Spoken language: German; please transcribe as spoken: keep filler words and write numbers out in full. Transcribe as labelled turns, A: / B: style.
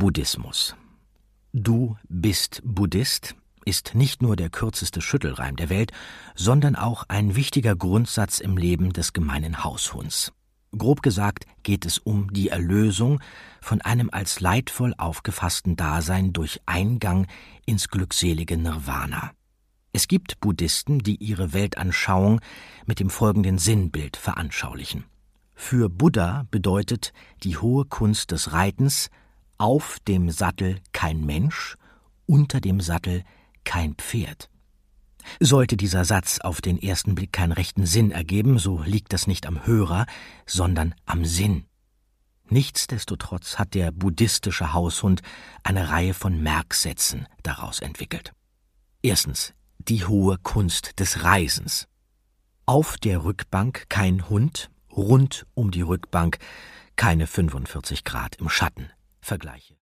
A: Buddhismus. Du bist Buddhist ist nicht nur der kürzeste Schüttelreim der Welt, sondern auch ein wichtiger Grundsatz im Leben des gemeinen Haushunds. Grob gesagt geht es um die Erlösung von einem als leidvoll aufgefassten Dasein durch Eingang ins glückselige Nirvana. Es gibt Buddhisten, die ihre Weltanschauung mit dem folgenden Sinnbild veranschaulichen. Für Buddha bedeutet die hohe Kunst des Reitens: auf dem Sattel kein Mensch, unter dem Sattel kein Pferd. Sollte dieser Satz auf den ersten Blick keinen rechten Sinn ergeben, so liegt das nicht am Hörer, sondern am Sinn. Nichtsdestotrotz hat der buddhistische Haushund eine Reihe von Merksätzen daraus entwickelt. Erstens, die hohe Kunst des Reisens. Auf der Rückbank kein Hund, rund um die Rückbank keine fünfundvierzig Grad im Schatten. Vergleiche